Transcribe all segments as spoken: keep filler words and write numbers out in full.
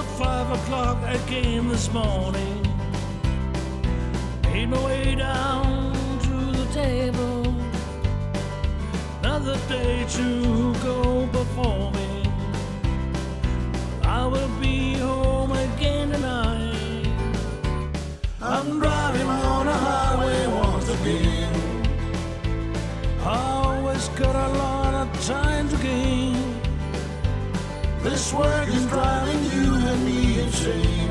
About five o'clock again this morning, made my way down to the table. Another day to go before me. I will be home again tonight. I'm driving on a highway once again. I always got a lot of time to gain. This work is driving you and me insane.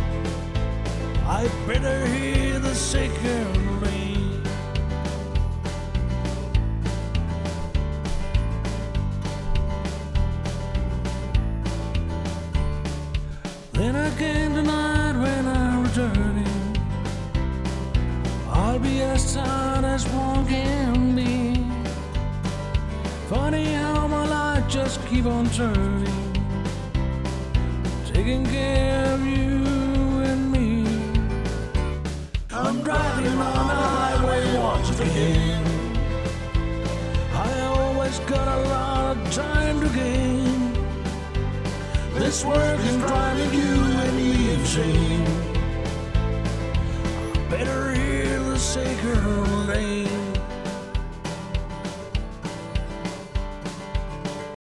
I better hear the second rain. Then again tonight when I'm returning, I'll be as tired as one can be. Funny how my life just keep on turning, taking care of you and me. I'm driving on the highway once again. I always got a lot of time to gain. This work is driving you and me insane. I better hear the sacred rain.